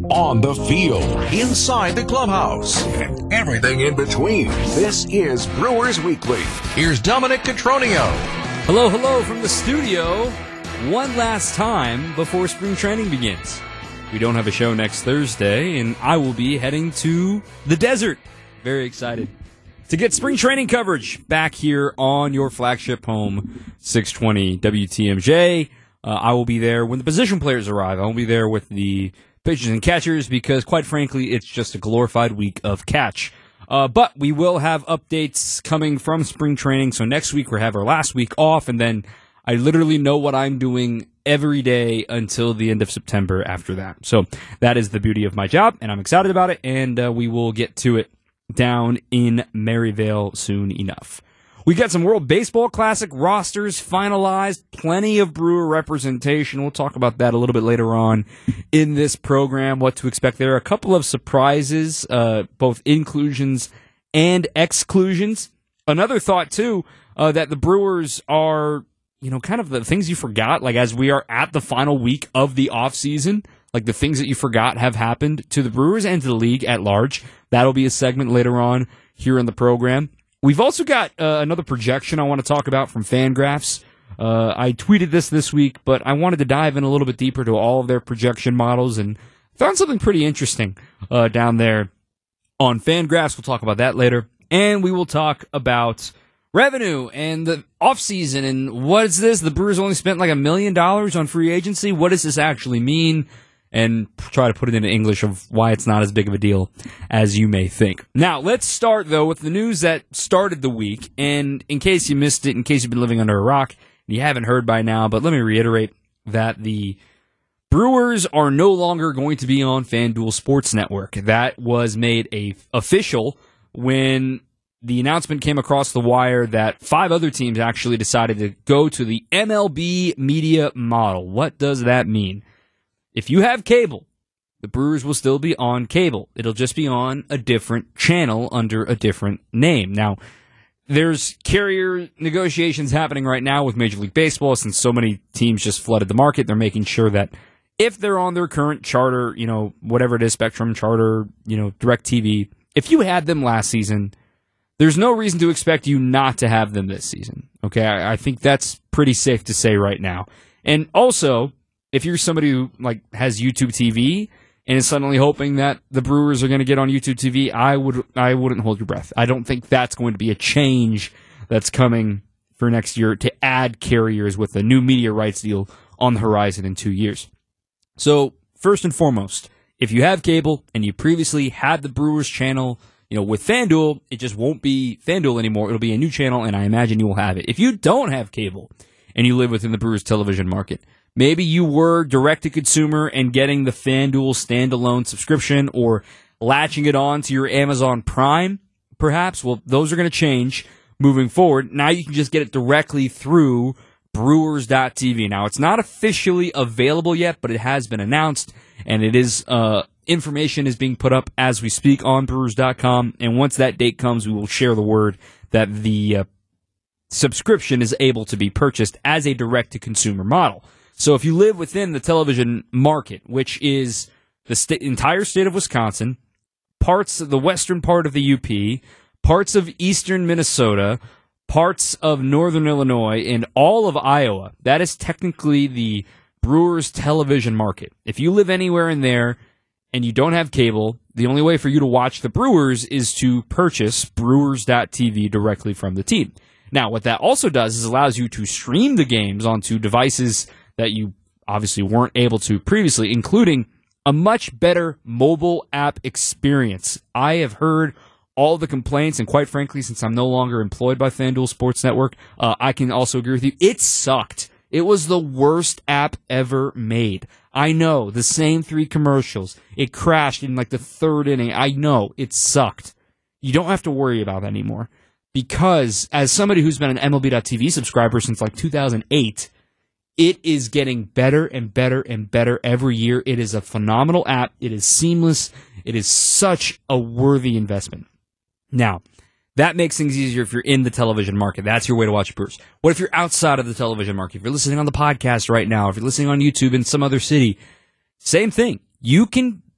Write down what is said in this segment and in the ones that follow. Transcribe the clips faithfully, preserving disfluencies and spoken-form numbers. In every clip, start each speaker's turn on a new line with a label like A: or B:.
A: on the field, inside the clubhouse, and everything in between. This is Brewers Weekly. Here's Dominic Cotroneo.
B: Hello, hello from the studio. One last time before spring training begins. We don't have a show next Thursday, and I will be heading to the desert. Very excited to get spring training coverage back here on your flagship home, six twenty W T M J. Uh, I will be there when the position players arrive. I will be there with the pitchers and catchers because, quite frankly, it's just a glorified week of catch. Uh, but we will have updates coming from spring training. So next week we'll have our last week off, and then I literally know what I'm doing every day until the end of September after that. So that is the beauty of my job, and I'm excited about it, and uh, we will get to it down in Maryvale soon enough. We got some World Baseball Classic rosters finalized, plenty of Brewer representation. We'll talk about that a little bit later on in this program, what to expect there. A couple of surprises, uh, both inclusions and exclusions. Another thought, too, uh, that the Brewers are, you know, kind of the things you forgot, like as we are at the final week of the offseason, like the things that you forgot have happened to the Brewers and to the league at large. That'll be a segment later on here in the program. We've also got uh, another projection I want to talk about from Fangraphs. Uh, I tweeted this this week, but I wanted to dive in a little bit deeper to all of their projection models and found something pretty interesting uh, down there on Fangraphs. We'll talk about that later. And we will talk about revenue and the offseason and what is this? The Brewers only spent like a million dollars on free agency. What does this actually mean? And try to put it into English of why it's not as big of a deal as you may think. Now, let's start, though, with the news that started the week. And in case you missed it, in case you've been living under a rock, and you haven't heard by now, but let me reiterate that the Brewers are no longer going to be on FanDuel Sports Network. That was made a official when the announcement came across the wire that five other teams actually decided to go to the M L B media model. What does that mean? If you have cable, the Brewers will still be on cable. It'll just be on a different channel under a different name. Now, there's carrier negotiations happening right now with Major League Baseball since so many teams just flooded the market. They're making sure that if they're on their current charter, you know, whatever it is, Spectrum, Charter, you know, DirecTV, if you had them last season, there's no reason to expect you not to have them this season. Okay, I, I think that's pretty safe to say right now. And also, if you're somebody who like has YouTube T V and is suddenly hoping that the Brewers are going to get on YouTube T V, I would I wouldn't hold your breath. I don't think that's going to be a change that's coming for next year to add carriers with a new media rights deal on the horizon in two years. So first and foremost, if you have cable and you previously had the Brewers channel, you know, with FanDuel, it just won't be FanDuel anymore. It'll be a new channel, and I imagine you will have it. If you don't have cable and you live within the Brewers television market, maybe you were direct-to-consumer and getting the FanDuel standalone subscription or latching it on to your Amazon Prime, perhaps. Well, those are going to change moving forward. Now you can just get it directly through Brewers dot T V. Now, it's not officially available yet, but it has been announced, and it is uh, information is being put up as we speak on Brewers dot com. And once that date comes, we will share the word that the uh, subscription is able to be purchased as a direct-to-consumer model. So if you live within the television market, which is the sta- entire state of Wisconsin, parts of the western part of the U P, parts of eastern Minnesota, parts of northern Illinois, and all of Iowa, that is technically the Brewers television market. If you live anywhere in there and you don't have cable, the only way for you to watch the Brewers is to purchase Brewers dot T V directly from the team. Now, what that also does is allows you to stream the games onto devices that you obviously weren't able to previously, including a much better mobile app experience. I have heard all the complaints, and quite frankly, since I'm no longer employed by FanDuel Sports Network, uh, I can also agree with you. It sucked. It was the worst app ever made. I know, the same three commercials. It crashed in like the third inning. I know, it sucked. You don't have to worry about that anymore. Because as somebody who's been an M L B dot T V subscriber since like two thousand eight, it is getting better and better and better every year. It is a phenomenal app. It is seamless. It is such a worthy investment. Now, that makes things easier if you're in the television market. That's your way to watch Brewers. What if you're outside of the television market? If you're listening on the podcast right now, if you're listening on YouTube in some other city, same thing. You can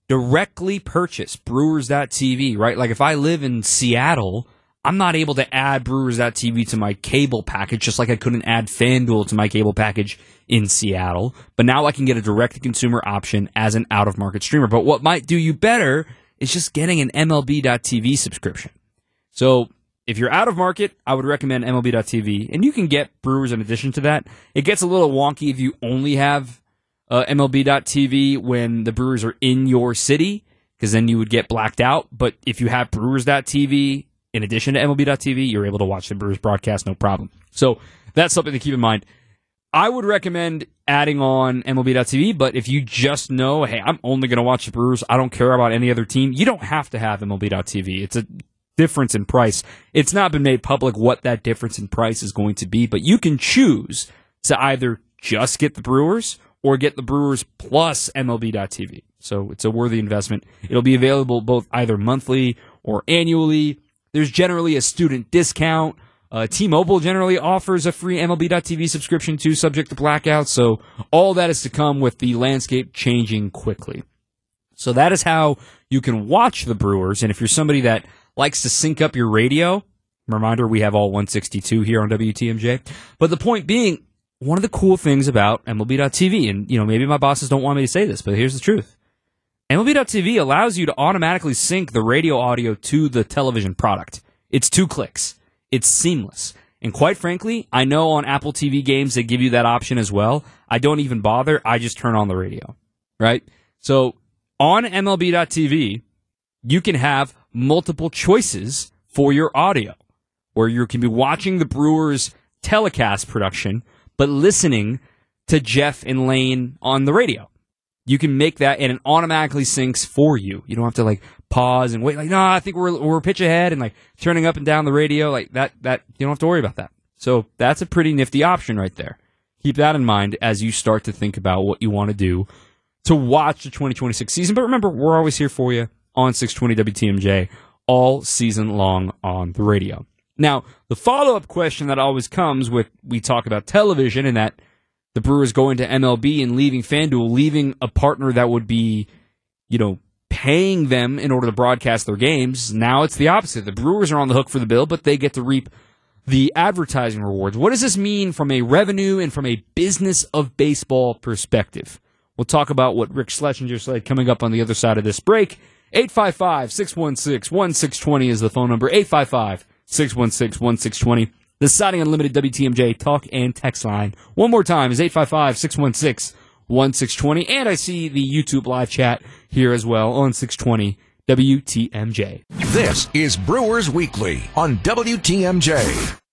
B: directly purchase Brewers dot T V, right? Like if I live in Seattle, I'm not able to add Brewers dot T V to my cable package, just like I couldn't add FanDuel to my cable package in Seattle. But now I can get a direct-to-consumer option as an out-of-market streamer. But what might do you better is just getting an M L B dot T V subscription. So if you're out of market, I would recommend M L B dot T V. And you can get Brewers in addition to that. It gets a little wonky if you only have uh, M L B dot T V when the Brewers are in your city, because then you would get blacked out. But if you have Brewers dot T V in addition to M L B dot T V, you're able to watch the Brewers broadcast, no problem. So that's something to keep in mind. I would recommend adding on M L B dot T V, but if you just know, hey, I'm only going to watch the Brewers, I don't care about any other team, you don't have to have M L B dot T V. It's a difference in price. It's not been made public what that difference in price is going to be, but you can choose to either just get the Brewers or get the Brewers plus M L B dot T V. So it's a worthy investment. It'll be available both either monthly or annually. There's generally a student discount. Uh, T-Mobile generally offers a free M L B dot T V subscription too, subject to blackout. So all that is to come with the landscape changing quickly. So that is how you can watch the Brewers. And if you're somebody that likes to sync up your radio, reminder, we have all one sixty-two here on W T M J. But the point being, one of the cool things about M L B dot T V, and you know maybe my bosses don't want me to say this, but here's the truth. M L B dot T V allows you to automatically sync the radio audio to the television product. It's two clicks. It's seamless. And quite frankly, I know on Apple T V games they give you that option as well. I don't even bother. I just turn on the radio, right? So on M L B dot T V, you can have multiple choices for your audio, where you can be watching the Brewers telecast production, but listening to Jeff and Lane on the radio. You can make that, and it automatically syncs for you. You don't have to like pause and wait. Like, no, I think we're we're pitch ahead, and like turning up and down the radio, like that. That you don't have to worry about that. So that's a pretty nifty option right there. Keep that in mind as you start to think about what you want to do to watch the twenty twenty-six season. But remember, we're always here for you on six twenty W T M J all season long on the radio. Now, the follow-up question that always comes with we talk about television and that the Brewers going to M L B and leaving FanDuel, leaving a partner that would be, you know, paying them in order to broadcast their games. Now it's the opposite. The Brewers are on the hook for the bill, but they get to reap the advertising rewards. What does this mean from a revenue and from a business of baseball perspective? We'll talk about what Rick Schlesinger said coming up on the other side of this break. eight five five, six one six, one six two zero is the phone number. eight five five, six one six, one six two zero. The Siding Unlimited W T M J talk and text line. One more time is eight five five, six one six, one six two zero. And I see the YouTube live chat here as well on six twenty W T M J.
A: This is Brewers Weekly on W T M J.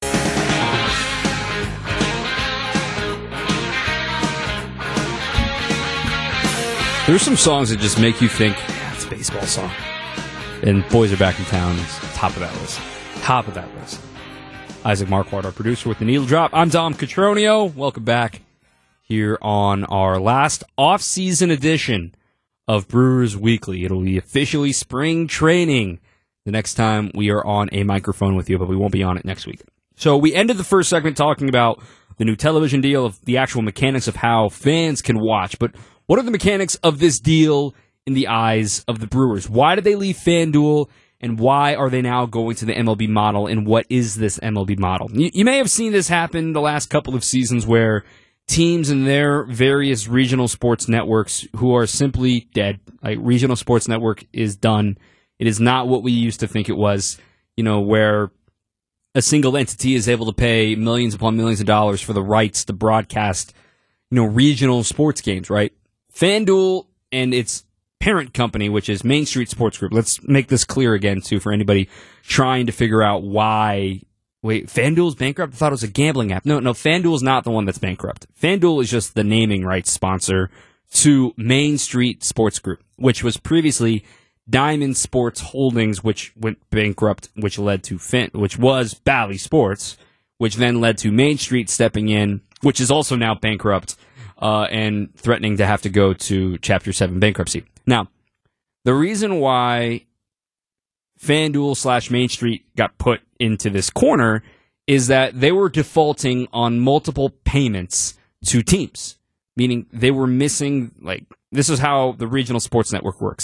B: There's some songs that just make you think, yeah, it's a baseball song. And Boys Are Back in Town is top of that list. Top of that list. Isaac Marquardt, our producer, with the needle drop. I'm Dom Cotroneo. Welcome back here on our last off-season edition of Brewers Weekly. It'll be officially spring training the next time we are on a microphone with you, but we won't be on it next week. So we ended the first segment talking about the new television deal, of the actual mechanics of how fans can watch. But what are the mechanics of this deal in the eyes of the Brewers? Why did they leave FanDuel? And why are they now going to the M L B model? And what is this M L B model? You, you may have seen this happen the last couple of seasons where teams and their various regional sports networks who are simply dead. Like, regional sports network is done. It is not what we used to think it was, you know, where a single entity is able to pay millions upon millions of dollars for the rights to broadcast, you know, regional sports games, right? FanDuel and its parent company, which is Main Street Sports Group. Let's make this clear again, too, for anybody trying to figure out why. Wait, FanDuel's bankrupt? I thought it was a gambling app. No, no, FanDuel's not the one that's bankrupt. FanDuel is just the naming rights sponsor to Main Street Sports Group, which was previously Diamond Sports Holdings, which went bankrupt, which led to Fan, which was Bally Sports, which then led to Main Street stepping in, which is also now bankrupt uh, and threatening to have to go to Chapter seven bankruptcy. Now, the reason why FanDuel slash Main Street got put into this corner is that they were defaulting on multiple payments to teams, meaning they were missing, like, this is how the regional sports network works.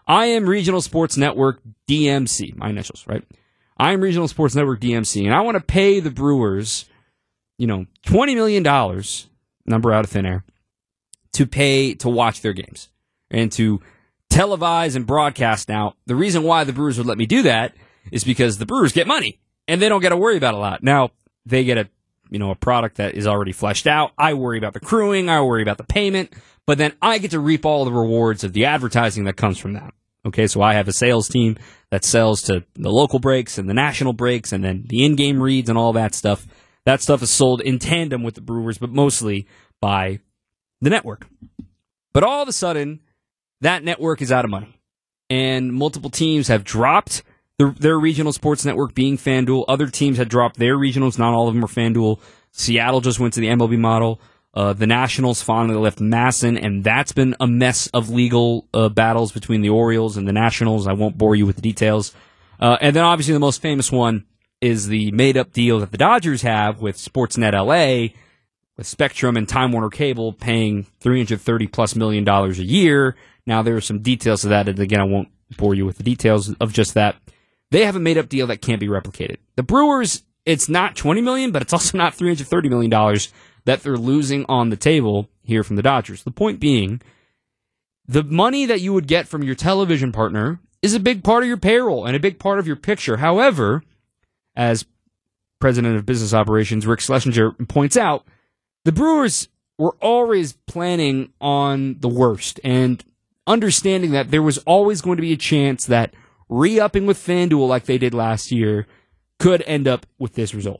B: I am Regional Sports Network D M C, my initials, right? I am Regional Sports Network D M C, and I want to pay the Brewers, you know, twenty million dollars, number out of thin air, to pay to watch their games and to televise and broadcast. Now, the reason why the Brewers would let me do that is because the Brewers get money, and they don't got to worry about a lot. Now, they get a, you know, a product that is already fleshed out. I worry about the crewing, I worry about the payment, but then I get to reap all the rewards of the advertising that comes from that. Okay, so I have a sales team that sells to the local breaks and the national breaks and then the in-game reads and all that stuff. That stuff is sold in tandem with the Brewers, but mostly by the network. But all of a sudden, that network is out of money. And multiple teams have dropped the, their regional sports network, being FanDuel. Other teams had dropped their regionals. Not all of them are FanDuel. Seattle just went to the M L B model. Uh, the Nationals finally left Masson, and that's been a mess of legal uh, battles between the Orioles and the Nationals. I won't bore you with the details. Uh, and then obviously the most famous one is the made-up deal that the Dodgers have with Sportsnet L A, with Spectrum and Time Warner Cable paying three hundred thirty plus million dollars a year. Now, there are some details to that, and again, I won't bore you with the details of just that. They have a made-up deal that can't be replicated. The Brewers, it's not twenty million dollars, but it's also not three hundred thirty million dollars that they're losing on the table here from the Dodgers. The point being, the money that you would get from your television partner is a big part of your payroll and a big part of your picture. However, as President of Business Operations Rick Schlesinger points out, the Brewers were always planning on the worst and understanding that there was always going to be a chance that re-upping with FanDuel like they did last year could end up with this result.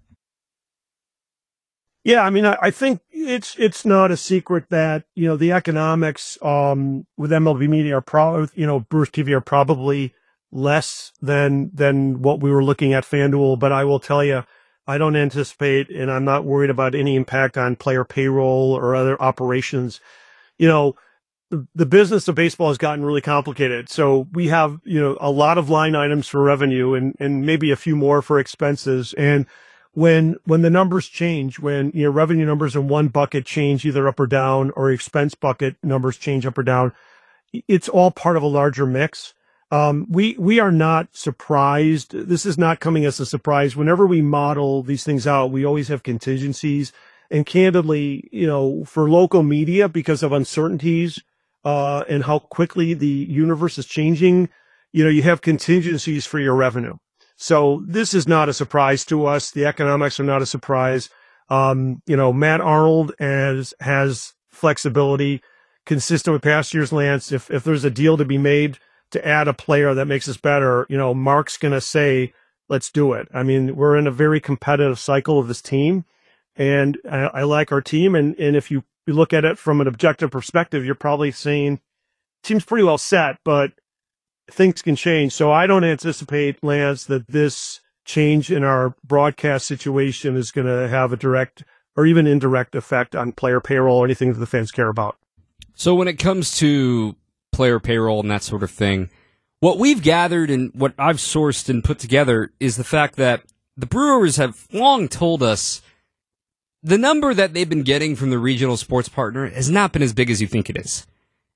C: Yeah, I mean, I, I think it's it's not a secret that, you know, the economics um, with M L B Media are probably, you know, Brewers T V are probably less than than what we were looking at FanDuel. But I will tell you, I don't anticipate, and I'm not worried about any impact on player payroll or other operations. You know, the, the business of baseball has gotten really complicated. So we have, you know, a lot of line items for revenue and, and maybe a few more for expenses. And when when the numbers change, when, you know, revenue numbers in one bucket change either up or down, or expense bucket numbers change up or down, it's all part of a larger mix. Um, we, we are not surprised. This is not coming as a surprise. Whenever we model these things out, we always have contingencies. And candidly, you know, for local media, because of uncertainties, uh, and how quickly the universe is changing, you know, you have contingencies for your revenue. So this is not a surprise to us. The economics are not a surprise. Um, you know, Matt Arnold has, has flexibility consistent with past years, Lance. If, if there's a deal to be made to add a player that makes us better, you know, Mark's going to say, let's do it. I mean, we're in a very competitive cycle of this team, and I, I like our team. And, and if you, you look at it from an objective perspective, you're probably saying team's pretty well set, but things can change. So I don't anticipate, Lance, that this change in our broadcast situation is going to have a direct or even indirect effect on player payroll or anything that the fans care about.
B: So when it comes to player payroll and that sort of thing, what we've gathered and what I've sourced and put together is the fact that the Brewers have long told us the number that they've been getting from the regional sports partner has not been as big as you think it is.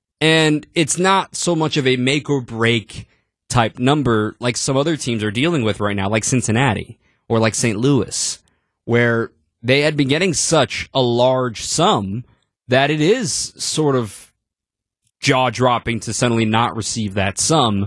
B: And it's not so much of a make or break type number like some other teams are dealing with right now, like Cincinnati or like Saint Louis, where they had been getting such a large sum that it is sort of jaw-dropping to suddenly not receive that sum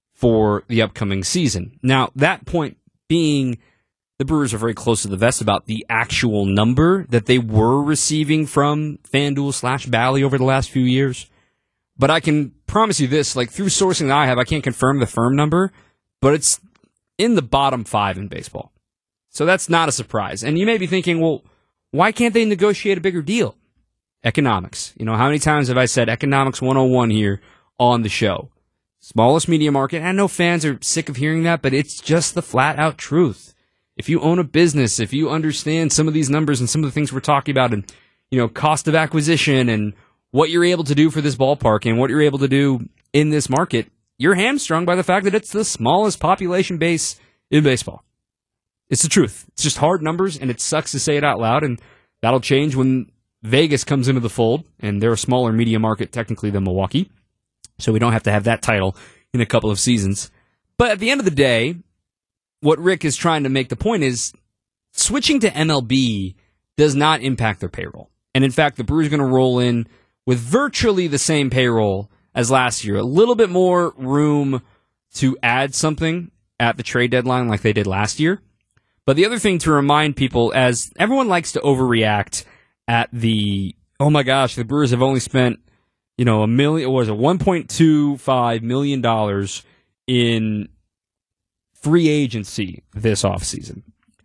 B: for the upcoming season. Now, that point being, the Brewers are very close to the vest about the actual number that they were receiving from FanDuel slash Bally over the last few years. But I can promise you this, like through sourcing that I have, I can't confirm the firm number, but it's in the bottom five in baseball. So that's not a surprise. And you may be thinking, well, why can't they negotiate a bigger deal? Economics. You know, how many times have I said Economics one oh one here on the show? Smallest media market. I know fans are sick of hearing that, but it's just the flat out truth. If you own a business, if you understand some of these numbers and some of the things we're talking about and, you know, cost of acquisition and what you're able to do for this ballpark and what you're able to do in this market, you're hamstrung by the fact that it's the smallest population base in baseball. It's the truth. It's just hard numbers, and it sucks to say it out loud, and that'll change when Vegas comes into the fold, and they're a smaller media market technically than Milwaukee. so we don't have to have that title in a couple of seasons. But at the end of the day, what Rick is trying to make the point is switching to M L B does not impact their payroll. And in fact, the Brewers are going to roll in with virtually the same payroll as last year. A little bit more room to add something at the trade deadline like they did last year. But the other thing to remind people, as everyone likes to overreact at the, oh my gosh, the Brewers have only spent, you know, a million, what was it, one point two five million dollars in free agency this offseason.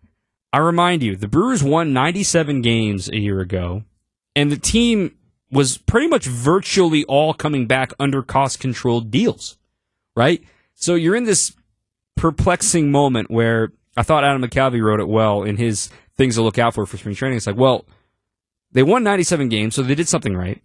B: I remind you, the Brewers won ninety-seven games a year ago, and the team was pretty much virtually all coming back under cost-controlled deals, right? So you're in this perplexing moment where I thought Adam McCalvy wrote it well in his things to look out for for spring training. It's like, well, they won ninety-seven games, so they did something right,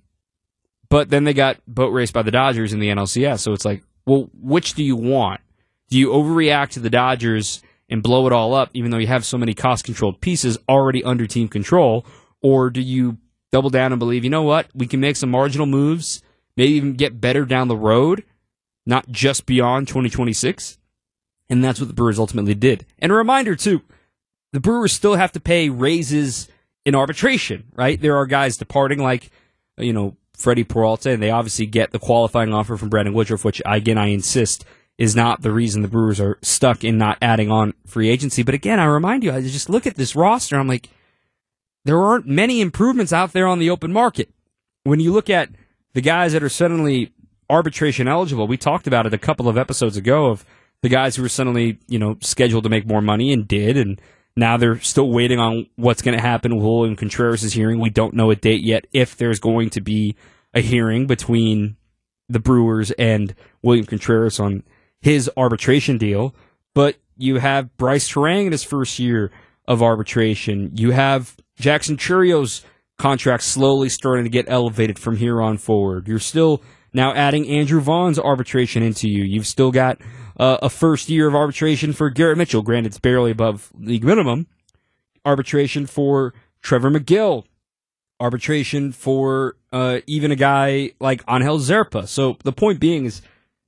B: but then they got boat raced by the Dodgers in the N L C S. So it's like, well, which do you want? Do you overreact to the Dodgers and blow it all up, even though you have so many cost-controlled pieces already under team control, or do you double down and believe, you know what, we can make some marginal moves, maybe even get better down the road, not just beyond twenty twenty-six? And that's what the Brewers ultimately did. And a reminder, too, the Brewers still have to pay raises in arbitration, right? There are guys departing like, you know, Freddie Peralta, and they obviously get the qualifying offer from Brandon Woodruff, which, again, I insist is not the reason the Brewers are stuck in not adding on free agency. But again, I remind you, I just look at this roster, I'm like, there aren't many improvements out there on the open market. When you look at the guys that are suddenly arbitration eligible, we talked about it a couple of episodes ago of the guys who were suddenly, you know, scheduled to make more money and did, and now they're still waiting on what's going to happen with William Contreras' hearing. We don't know a date yet if there's going to be a hearing between the Brewers and William Contreras on his arbitration deal. But you have Bryce Terang in his first year of arbitration. You have Jackson Churrio's contract slowly starting to get elevated from here on forward. You're still now adding Andrew Vaughn's arbitration into you. You've still got uh, a first year of arbitration for Garrett Mitchell. Granted, it's barely above league minimum. Arbitration for Trevor McGill. Arbitration for uh, even a guy like Angel Zerpa. So the point being is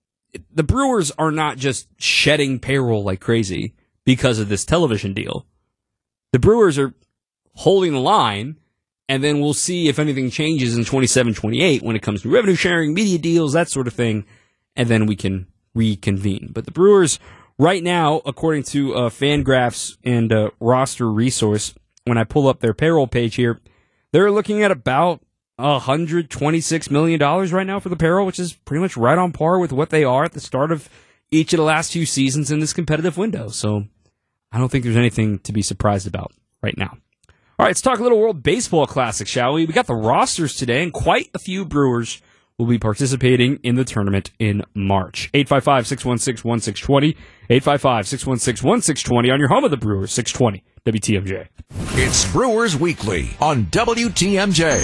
B: the Brewers are not just shedding payroll like crazy because of this television deal. The Brewers are holding the line, and then we'll see if anything changes in twenty-seven twenty-eight when it comes to revenue sharing, media deals, that sort of thing, and then we can reconvene. But the Brewers, right now, according to uh, Fangraphs and uh, Roster Resource, when I pull up their payroll page here, they're looking at about one hundred twenty-six million dollars right now for the payroll, which is pretty much right on par with what they are at the start of each of the last few seasons in this competitive window. So I don't think there's anything to be surprised about right now. All right, let's talk a little World Baseball Classic, shall we? We got the rosters today, and quite a few Brewers will be participating in the tournament in March. eight five five, six one six, one six two zero, eight five five, six one six, one six two zero on your home of the Brewers, six twenty W T M J.
A: It's Brewers Weekly on W T M J.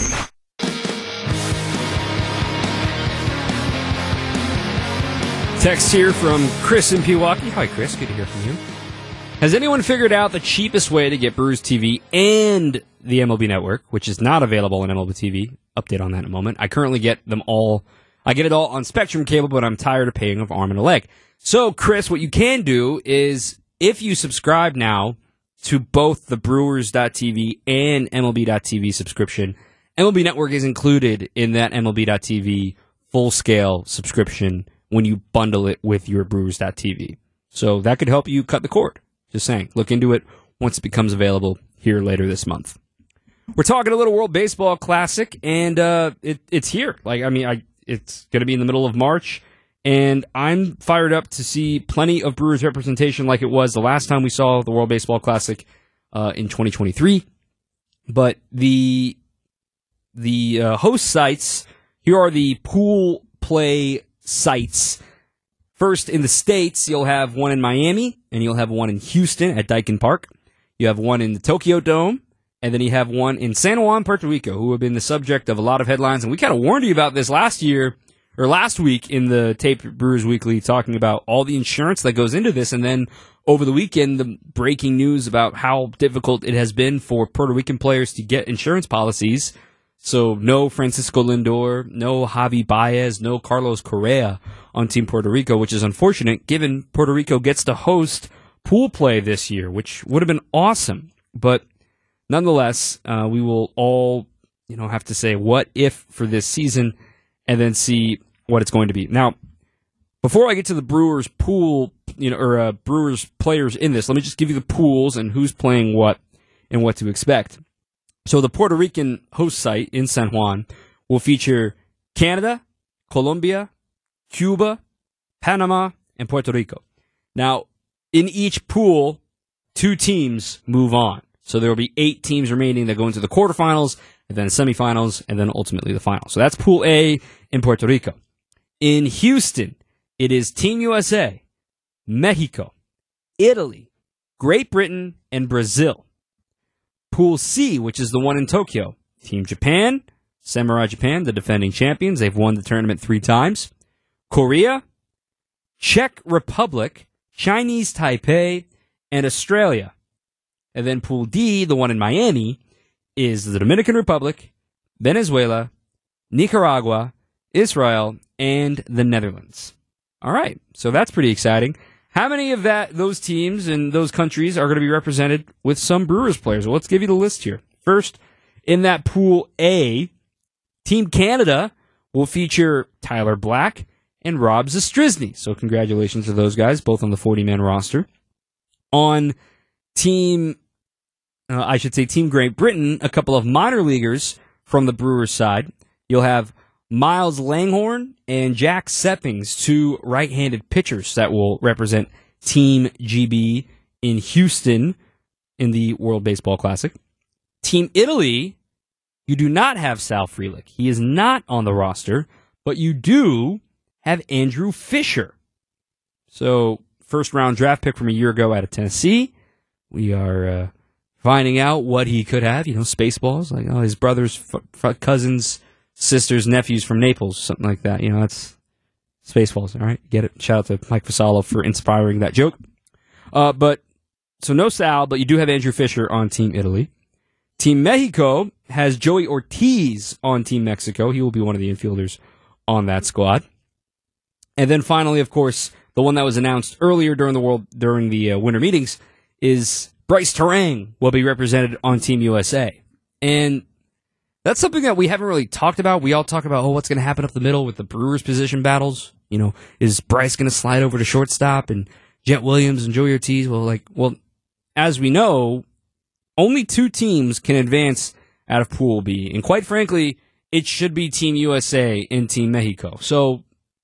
B: Text here from Chris in Pewaukee. Hi, Chris. Good to hear from you. Has anyone figured out the cheapest way to get Brewers T V and the M L B Network, which is not available on M L B T V? Update on that in a moment. I currently get them all. I get it all on Spectrum Cable, but I'm tired of paying an arm and a leg. So, Chris, what you can do is, if you subscribe now to both the Brewers dot T V and M L B dot T V subscription, M L B Network is included in that M L B dot T V full-scale subscription when you bundle it with your Brewers dot T V. So that could help you cut the cord. Just saying. Look into it once it becomes available here later this month. We're talking a little World Baseball Classic, and uh, it, it's here. Like, I mean, I, it's going to be in the middle of March, and I'm fired up to see plenty of Brewers representation like it was the last time we saw the World Baseball Classic uh, in twenty twenty-three. But the the uh, host sites, here are the pool play sites. First, in the States, you'll have one in Miami, and you'll have one in Houston at Daikin Park. You have one in the Tokyo Dome, and then you have one in San Juan, Puerto Rico, who have been the subject of a lot of headlines. And we kind of warned you about this last year, or last week in the Taped Brewers Weekly, talking about all the insurance that goes into this. And then over the weekend, the breaking news about how difficult it has been for Puerto Rican players to get insurance policies So no Francisco Lindor, no Javi Baez, no Carlos Correa on Team Puerto Rico, which is unfortunate given Puerto Rico gets to host pool play this year, which would have been awesome. But nonetheless, uh, we will all, you know, have to say what if for this season and then see what it's going to be. Now, before I get to the Brewers pool, you know, or uh, Brewers players in this, let me just give you the pools and who's playing what and what to expect. So the Puerto Rican host site in San Juan will feature Canada, Colombia, Cuba, Panama, and Puerto Rico. Now, in each pool, two teams move on. So there will be eight teams remaining that go into the quarterfinals, and then semifinals, and then ultimately the final. So that's Pool A in Puerto Rico. In Houston, it is Team U S A, Mexico, Italy, Great Britain, and Brazil. Pool C, which is the one in Tokyo, Team Japan, Samurai Japan, the defending champions. They've won the tournament three times. Korea, Czech Republic, Chinese Taipei, and Australia. And then Pool D, the one in Miami, is the Dominican Republic, Venezuela, Nicaragua, Israel, and the Netherlands. All right, so that's pretty exciting. How many of that those teams and those countries are going to be represented with some Brewers players? Well, let's give you the list here. First, in that Pool A, Team Canada will feature Tyler Black and Rob Zastryzny. So congratulations to those guys, both on the forty-man roster. On Team, uh, I should say Team Great Britain, a couple of minor leaguers from the Brewers side. You'll have Miles Langhorne and Jack Seppings, two right-handed pitchers that will represent Team G B in Houston in the World Baseball Classic. Team Italy, you do not have Sal Frelick. He is not on the roster, but you do have Andrew Fisher. So, first-round draft pick from a year ago out of Tennessee. We are uh, finding out what he could have. You know, Spaceballs, like oh, his brother's f- f- cousins, sisters, nephews from Naples, something like that. You know, that's Spaceballs, all right? Get it? Shout out to Mike Fasalo for inspiring that joke. Uh, but, so no Sal, but you do have Andrew Fisher on Team Italy. Team Mexico has Joey Ortiz on Team Mexico. He will be one of the infielders on that squad. And then finally, of course, the one that was announced earlier during the world during the uh, winter meetings is Bryce Terang will be represented on Team U S A. And that's something that we haven't really talked about. We all talk about, oh, what's going to happen up the middle with the Brewers position battles. You know, is Bryce going to slide over to shortstop and Jet Williams and Joey Ortiz? Well, like, well, as we know, only two teams can advance out of Pool B. And quite frankly, it should be Team U S A and Team Mexico. So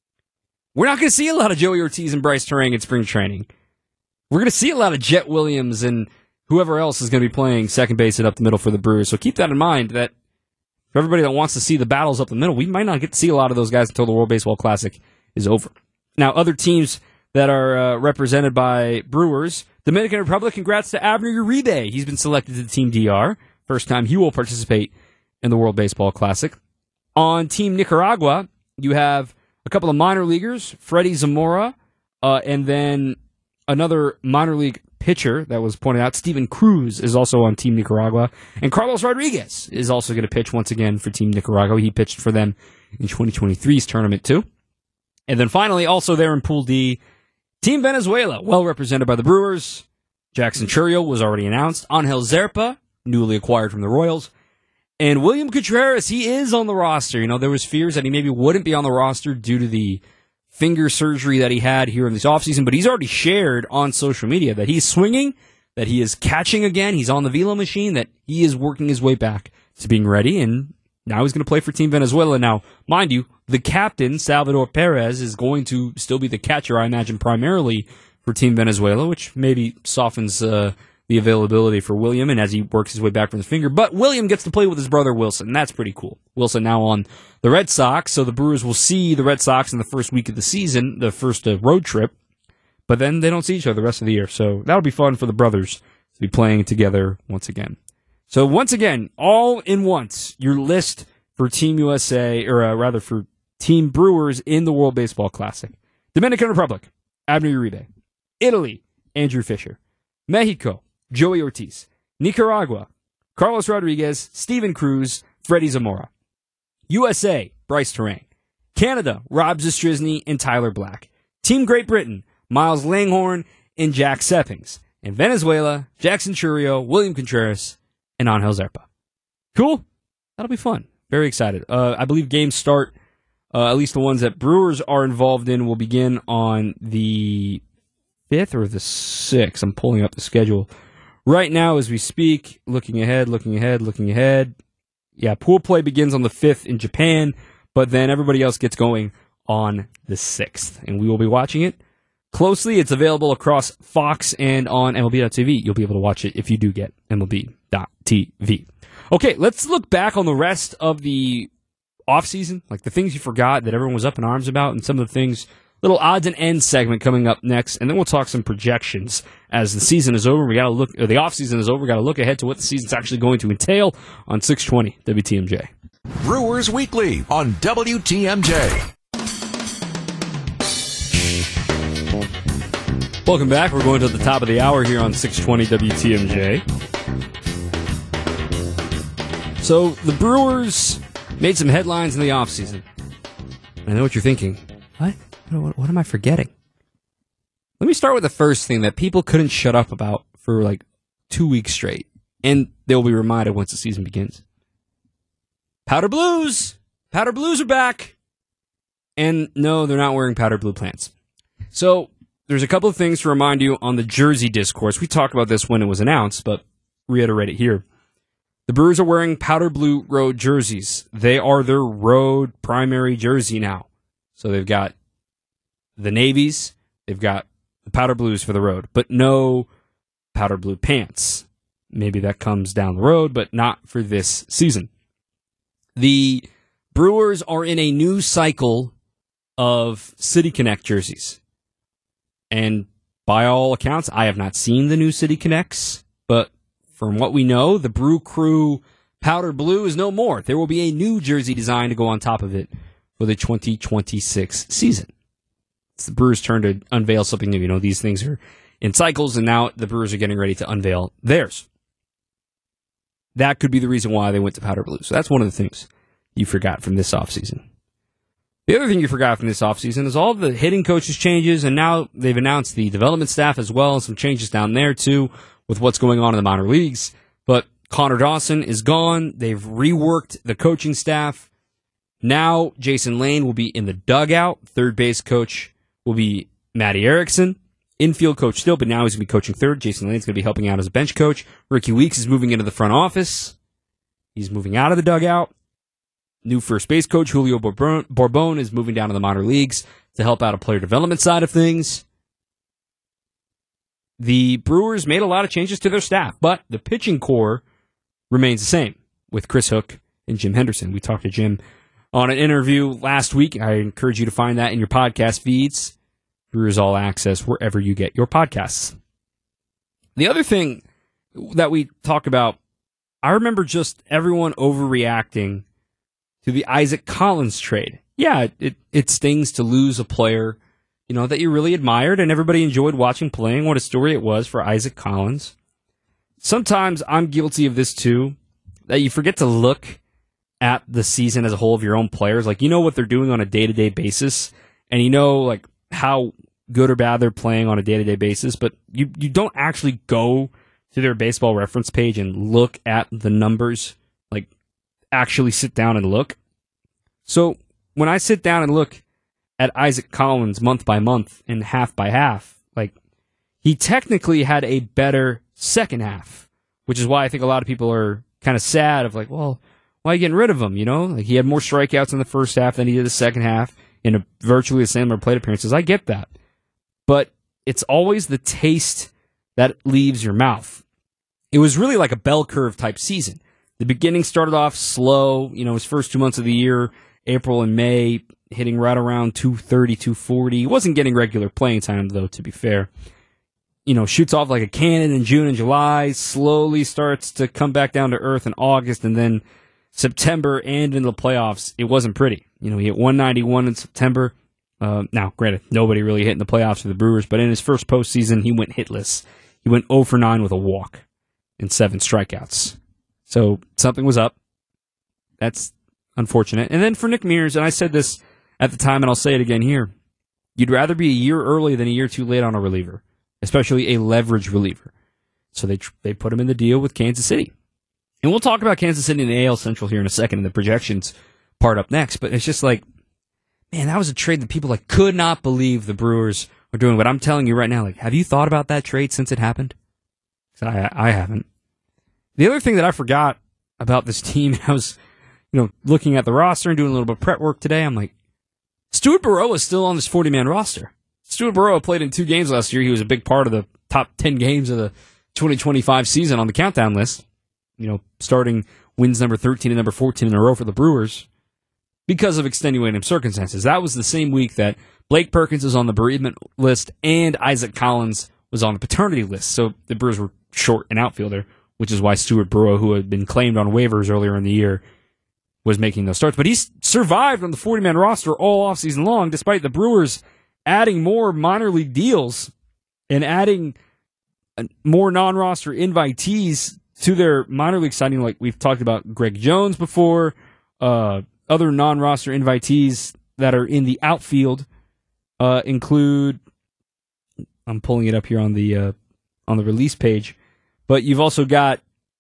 B: we're not going to see a lot of Joey Ortiz and Bryce Terang in spring training. We're going to see a lot of Jet Williams and whoever else is going to be playing second base and up the middle for the Brewers. So keep that in mind that for everybody that wants to see the battles up the middle, we might not get to see a lot of those guys until the World Baseball Classic is over. Now, other teams that are uh, represented by Brewers, Dominican Republic, congrats to Abner Uribe. He's been selected to Team D R. First time he will participate in the World Baseball Classic. On Team Nicaragua, you have a couple of minor leaguers, Freddie Zamora, uh, and then another minor league pitcher that was pointed out, Steven Cruz, is also on Team Nicaragua. And Carlos Rodriguez is also going to pitch once again for Team Nicaragua. He pitched for them in twenty twenty-three's tournament, too. And then finally, also there in Pool D, Team Venezuela, well represented by the Brewers. Jackson Churriel was already announced. Angel Zerpa, newly acquired from the Royals. And William Contreras, he is on the roster. You know, there was fears that he maybe wouldn't be on the roster due to the finger surgery that he had here in this offseason, but he's already shared on social media that he's swinging, that he is catching again, he's on the velo machine, that he is working his way back to being ready, and now he's going to play for Team Venezuela. Now, mind you, the captain, Salvador Perez, is going to still be the catcher, I imagine, primarily for Team Venezuela, which maybe softens uh, the availability for William and as he works his way back from his finger. But William gets to play with his brother Wilson, and that's pretty cool. Wilson now on the Red Sox, so the Brewers will see the Red Sox in the first week of the season, the first uh, road trip, but then they don't see each other the rest of the year. So that'll be fun for the brothers to be playing together once again. So once again, all in once, your list for Team U S A, or uh, rather for Team Brewers in the World Baseball Classic. Dominican Republic, Abner Uribe. Italy, Andrew Fisher. Mexico, Joey Ortiz. Nicaragua, Carlos Rodriguez, Steven Cruz. Freddie Zamora. U S A, Bryce Terang. Canada, Rob Zastryzny and Tyler Black. Team Great Britain, Miles Langhorne and Jack Seppings. And Venezuela, Jackson Churio, William Contreras, and Angel Zerpa. Cool? That'll be fun. Very excited. Uh, I believe games start, uh, at least the ones that Brewers are involved in, will begin on the fifth or the sixth. I'm pulling up the schedule right now as we speak. Looking ahead, looking ahead, looking ahead. Yeah, pool play begins on the fifth in Japan, but then everybody else gets going on the sixth. And we will be watching it closely. It's available across Fox and on M L B dot T V. You'll be able to watch it if you do get M L B dot T V. Okay, let's look back on the rest of the offseason, like the things you forgot that everyone was up in arms about, and some of the things, little odds and ends segment coming up next, and then we'll talk some projections as the season is over. We got to look, or the offseason is over. We got to look ahead to what the season's actually going to entail on six twenty W T M J.
A: Brewers Weekly on W T M J.
B: Welcome back. We're going to the top of the hour here on six twenty W T M J. So, the Brewers made some headlines in the offseason. I know what you're thinking. What? What, what am I forgetting? Let me start with the first thing that people couldn't shut up about for like two weeks straight. And they'll be reminded once the season begins. Powder Blues! Powder Blues are back! And no, they're not wearing powder blue pants. So, there's a couple of things to remind you on the jersey discourse. We talked about this when it was announced, but reiterate it here. The Brewers are wearing powder blue road jerseys. They are their road primary jersey now. So they've got the navies, they've got the powder blues for the road, but no powder blue pants. Maybe that comes down the road, but not for this season. The Brewers are in a new cycle of City Connect jerseys. And by all accounts, I have not seen the new City Connects, but from what we know, the Brew Crew powder blue is no more. There will be a new jersey design to go on top of it for the twenty twenty-six season. It's the Brewers' turn to unveil something new. You know, these things are in cycles, and now the Brewers are getting ready to unveil theirs. That could be the reason why they went to powder blue. So that's one of the things you forgot from this offseason. The other thing you forgot from this offseason is all the hitting coaches changes, and now they've announced the development staff as well, and some changes down there too with what's going on in the minor leagues. But Connor Dawson is gone. They've reworked the coaching staff. Now Jason Lane will be in the dugout. Third base coach will be Matty Erickson. Infield coach still, but now he's going to be coaching third. Jason Lane's going to be helping out as a bench coach. Ricky Weeks is moving into the front office. He's moving out of the dugout. New first base coach, Julio Bourbon, is moving down to the minor leagues to help out a player development side of things. The Brewers made a lot of changes to their staff, but the pitching core remains the same with Chris Hook and Jim Henderson. We talked to Jim on an interview last week. I encourage you to find that in your podcast feeds. Brewers All Access, wherever you get your podcasts. The other thing that we talk about, I remember just everyone overreacting to the Isaac Collins trade. Yeah, it, it stings to lose a player, you know, that you really admired and everybody enjoyed watching playing. What a story it was for Isaac Collins. Sometimes I'm guilty of this too, that you forget to look at the season as a whole of your own players. Like, you know what they're doing on a day-to-day basis, and you know, like, how good or bad they're playing on a day-to-day basis, but you, you don't actually go to their baseball reference page and look at the numbers, like, actually sit down and look. So when I sit down and look at Isaac Collins month by month and half by half, like, he technically had a better second half, which is why I think a lot of people are kind of sad of like, well, why are you getting rid of him? You know, like, he had more strikeouts in the first half than he did the second half in a virtually the same number of plate appearances. I get that. But it's always the taste that leaves your mouth. It was really like a bell curve type season. The beginning started off slow, you know, his first two months of the year, April and May, hitting right around two thirty, two forty. He wasn't getting regular playing time, though, to be fair. You know, shoots off like a cannon in June and July, slowly starts to come back down to earth in August, and then September and in the playoffs, it wasn't pretty. You know, he hit one ninety-one in September. Uh, now, granted, nobody really hit in the playoffs for the Brewers, but in his first postseason, he went hitless. He went oh for nine with a walk and seven strikeouts. So something was up. That's unfortunate. And then for Nick Mears, and I said this at the time, and I'll say it again here, you'd rather be a year early than a year too late on a reliever, especially a leverage reliever. So they tr- they put him in the deal with Kansas City. And we'll talk about Kansas City and the A L Central here in a second, and the projections part up next. But it's just like, man, that was a trade that people like could not believe the Brewers were doing. But I'm telling you right now, like, have you thought about that trade since it happened? 'Cause I I haven't. The other thing that I forgot about this team, I was, you know, looking at the roster and doing a little bit of prep work today. I'm like, Stuart Burrow is still on this forty-man roster. Stuart Burrow played in two games last year. He was a big part of the top ten games of the twenty twenty-five season on the countdown list. You know, starting wins number thirteen and number fourteen in a row for the Brewers because of extenuating circumstances. That was the same week that Blake Perkins was on the bereavement list and Isaac Collins was on the paternity list. So the Brewers were short an outfielder, which is why Stuart Burrow, who had been claimed on waivers earlier in the year, was making those starts. But he's survived on the forty-man roster all offseason long, despite the Brewers adding more minor league deals and adding more non-roster invitees to their minor league signing. Like we've talked about Greg Jones before, uh, other non-roster invitees that are in the outfield uh, include, I'm pulling it up here on the uh, on the release page, but you've also got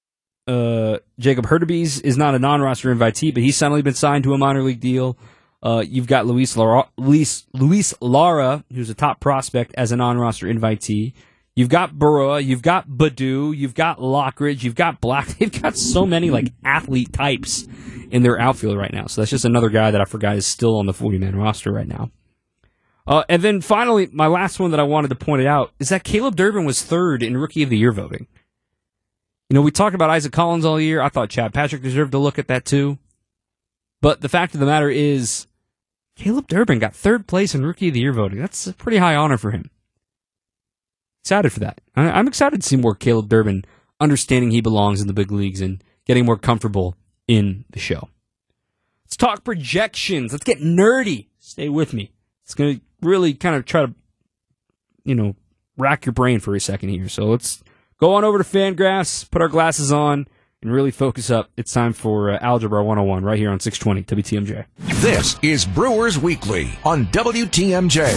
B: uh, Jacob Hurtubise is not a non-roster invitee, but he's suddenly been signed to a minor league deal. Uh, you've got Luis Lara, Luis, Luis Lara, who's a top prospect as a non-roster invitee. You've got Burrow, you've got Baddoo, you've got Lockridge, you've got Black. They've got so many like athlete types in their outfield right now. So that's just another guy that I forgot is still on the forty-man roster right now. Uh, and then finally, my last one that I wanted to point out is that Caleb Durbin was third in Rookie of the Year voting. You know, we talked about Isaac Collins all year. I thought Chad Patrick deserved to look at that too. But the fact of the matter is, Caleb Durbin got third place in Rookie of the Year voting. That's a pretty high honor for him. Excited for that. I'm excited to see more Caleb Durbin understanding he belongs in the big leagues and getting more comfortable in the show. Let's talk projections. Let's get nerdy. Stay with me. It's going to really kind of try to, you know, rack your brain for a second here. So let's go on over to Fangraphs, put our glasses on, and really focus up. It's time for uh, Algebra one oh one right here on six twenty W T M J.
A: This is Brewers Weekly on W T M J.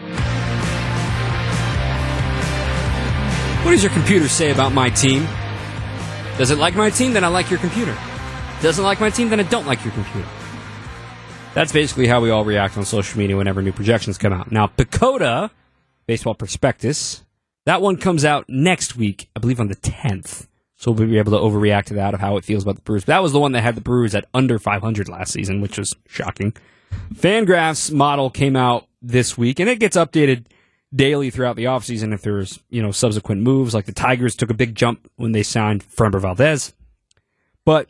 B: What does your computer say about my team? Does it like my team? Then I like your computer. Doesn't like my team? Then I don't like your computer. That's basically how we all react on social media whenever new projections come out. Now, PECOTA, Baseball Prospectus, that one comes out next week, I believe on the tenth. So we'll be able to overreact to that of how it feels about the Brewers. But that was the one that had the Brewers at under five hundred last season, which was shocking. Fangraphs model came out this week, and it gets updated daily throughout the offseason if there's, you know, subsequent moves. Like the Tigers took a big jump when they signed Framber Valdez. But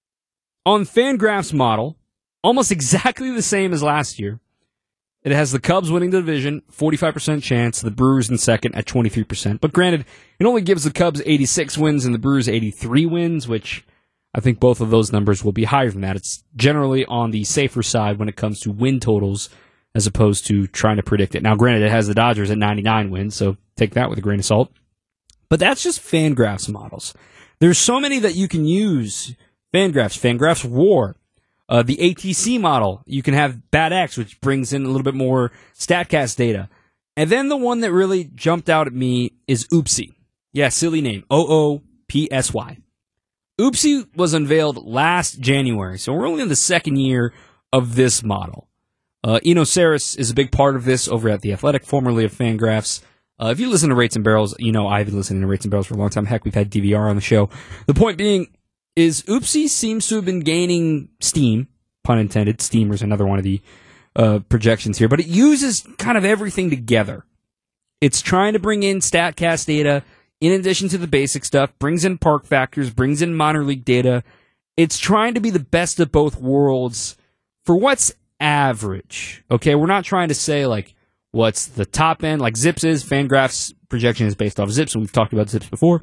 B: on Fangraphs model, almost exactly the same as last year. It has the Cubs winning the division, forty-five percent chance, the Brewers in second at twenty-three percent. But granted, it only gives the Cubs eighty-six wins and the Brewers eighty-three wins, which I think both of those numbers will be higher than that. It's generally on the safer side when it comes to win totals as opposed to trying to predict it. Now, granted, it has the Dodgers at ninety-nine wins, so take that with a grain of salt. But that's just Fangraphs models. There's so many that you can use. Fangraphs, Fangraphs WAR. Uh, the A T C model, you can have BAT-X, which brings in a little bit more StatCast data. And then the one that really jumped out at me is Oopsie. Yeah, silly name. O O P S Y. Oopsie was unveiled last January, so we're only in the second year of this model. Uh, Eno Saris is a big part of this over at The Athletic, formerly of Fangraphs. Uh, if you listen to Rates and Barrels, you know I've been listening to Rates and Barrels for a long time. Heck, we've had D V R on the show. The point being is Oopsie seems to have been gaining steam, pun intended. Steamer's another one of the uh, projections here, but it uses kind of everything together. It's trying to bring in StatCast data in addition to the basic stuff, brings in park factors, brings in minor league data. It's trying to be the best of both worlds for what's average. Okay, we're not trying to say like what's the top end, like Zips is. Fangraphs projection is based off Zips, and we've talked about Zips before.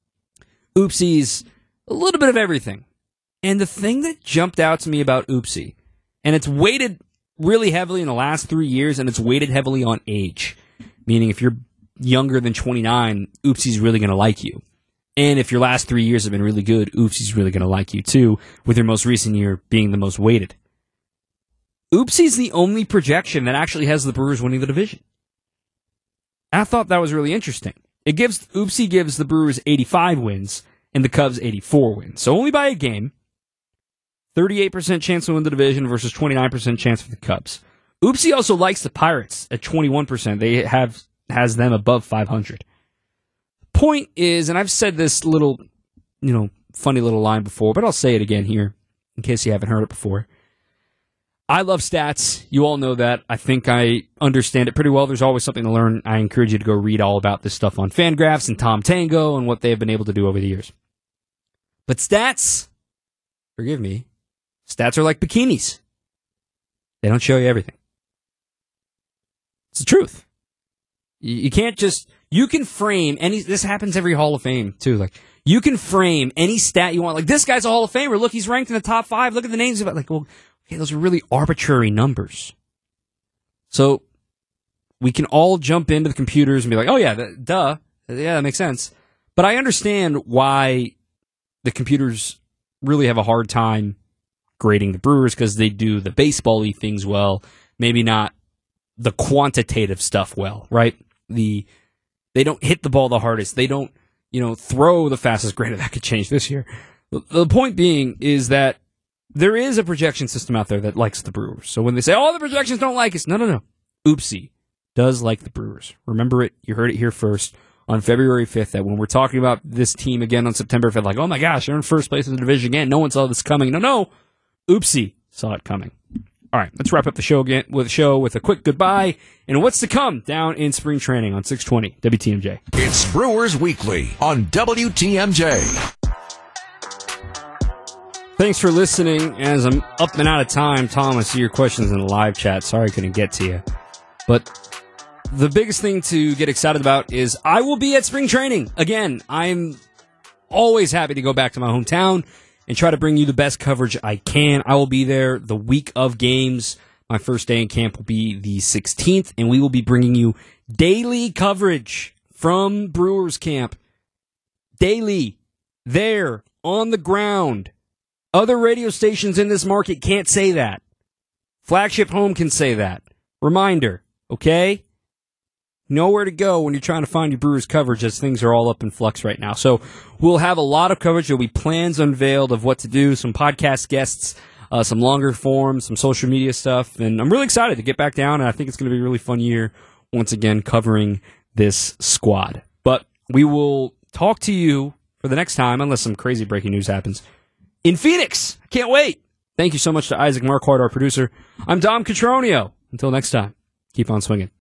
B: Oopsie's a little bit of everything. And the thing that jumped out to me about Oopsie, and it's weighted really heavily in the last three years, and it's weighted heavily on age. Meaning if you're younger than twenty-nine, Oopsie's really going to like you. And if your last three years have been really good, Oopsie's really going to like you too, with your most recent year being the most weighted. Oopsie's the only projection that actually has the Brewers winning the division. I thought that was really interesting. It gives Oopsie gives the Brewers eighty-five wins and the Cubs eighty-four wins. So only by a game. thirty-eight percent chance to win the division versus twenty-nine percent chance for the Cubs. Oopsie also likes the Pirates at twenty-one percent. They have has them above five hundred. Point is, and I've said this little, you know, funny little line before, but I'll say it again here in case you haven't heard it before. I love stats. You all know that. I think I understand it pretty well. There's always something to learn. I encourage you to go read all about this stuff on Fangraphs and Tom Tango and what they have been able to do over the years. But stats, forgive me, stats are like bikinis. They don't show you everything. It's the truth. You, you can't just, you can frame any, this happens every Hall of Fame too. Like, you can frame any stat you want. Like, this guy's a Hall of Famer. Look, he's ranked in the top five. Look at the names of it. Like, well, okay, those are really arbitrary numbers. So we can all jump into the computers and be like, oh yeah, that, duh. Yeah, that makes sense. But I understand why the computers really have a hard time grading the Brewers, because they do the baseball-y things well, maybe not the quantitative stuff well, right? The They don't hit the ball the hardest. They don't, you know, throw the fastest. Granted, that could change this year. The point being is that there is a projection system out there that likes the Brewers. So when they say, oh, the projections don't like us, no, no, no. Oopsie does like the Brewers. Remember it. You heard it here first on February fifth, that when we're talking about this team again on September fifth, like, oh my gosh, they're in first place in the division again. No one saw this coming. No, no. Oopsie saw it coming. All right, let's wrap up the show again with a show with a quick goodbye and what's to come down in spring training on six twenty W T M J.
A: It's Brewers Weekly on W T M J.
B: Thanks for listening. As I'm up and out of time, Tom, I see your questions in the live chat. Sorry I couldn't get to you. But the biggest thing to get excited about is I will be at spring training. Again, I'm always happy to go back to my hometown and try to bring you the best coverage I can. I will be there the week of games. My first day in camp will be the sixteenth, and we will be bringing you daily coverage from Brewers camp. Daily. There. On the ground. Other radio stations in this market can't say that. Flagship Home can say that. Reminder, okay? Nowhere to go when you're trying to find your Brewers coverage, as things are all up in flux right now. So we'll have a lot of coverage. There'll be plans unveiled of what to do, some podcast guests, uh, some longer forms, some social media stuff. And I'm really excited to get back down, and I think it's going to be a really fun year once again covering this squad. But we will talk to you for the next time, unless some crazy breaking news happens, in Phoenix. I can't wait. Thank you so much to Isaac Marquardt, our producer. I'm Dom Catronio. Until next time, keep on swinging.